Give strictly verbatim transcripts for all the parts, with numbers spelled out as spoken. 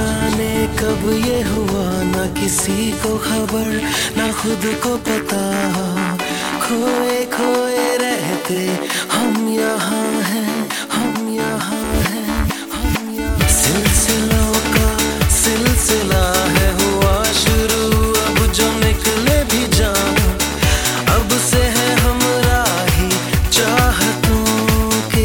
जाने कब ये हुआ, ना किसी को खबर ना खुद को पता। खोए खोए रहते हम यहाँ हैं, हम यहाँ हैं, हम यहाँ। सिलसिलों का सिलसिला है हुआ शुरू, अब जो निकले भी जान अब से है हमरा ही चाहतों के।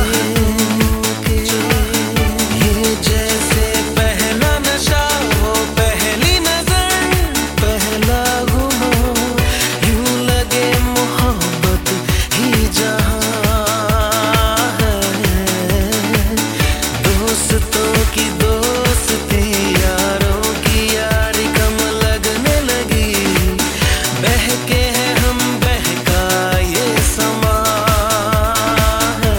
ये जैसे पहला नशा हो, पहली नजर, पहला गुमां, यूं लगे मोहब्बत ही जहां है। दोस्तों की दोस्ती, यारों की यारी कम लगने लगी। बहके हैं हम, बहका ये समा है।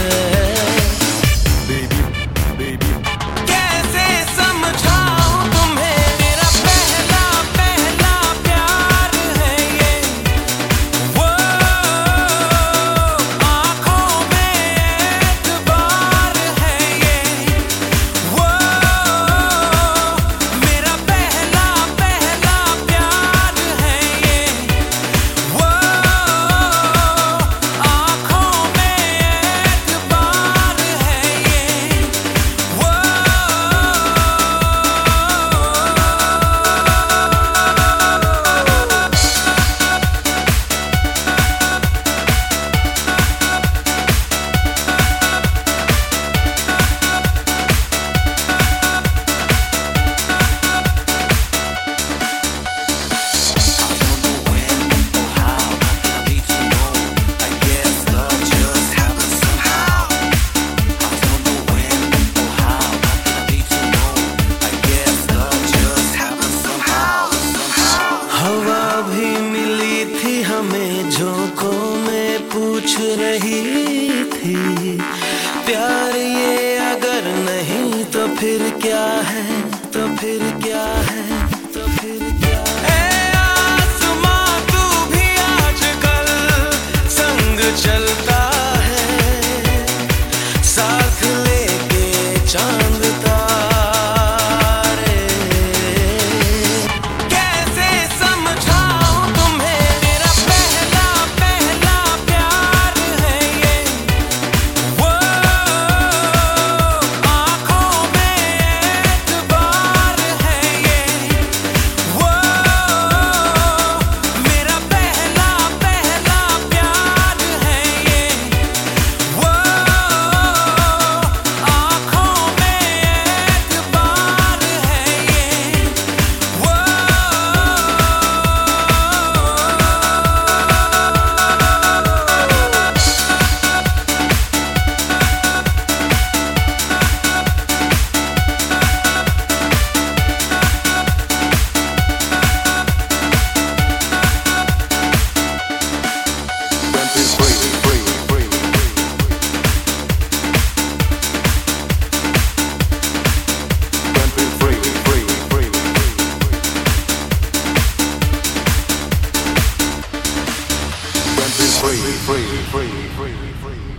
कैसे समझाऊं तुम्हें, मेरा पहला पहला प्यार है ये। वो आँखों में एतबार है ये। वो मेरा पहला पहला प्यार है ये। वो आँखों में एतबार है ये। वो हवा भी मिली थी हमें, झोंकों में पूछ रही थी। प्यार ये अगर नहीं तो फिर क्या है, तो फिर क्या है, तो फिर क्या है। ए आसमां तू भी आजकल संग चलता है, साथ लेके चांद तारे। कैसे समझाऊं तुम्हें, मेरा पहला पहला प्यार है ये। वो आँखों में एतबार है ये। वो मेरा पहला पहला प्यार है ये। वो आँखों में एतबार है ये। वो free, free, free, free, free.